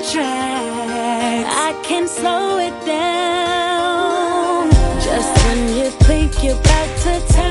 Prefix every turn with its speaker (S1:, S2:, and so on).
S1: tracks. I can slow it down. Just when you think you're about to turn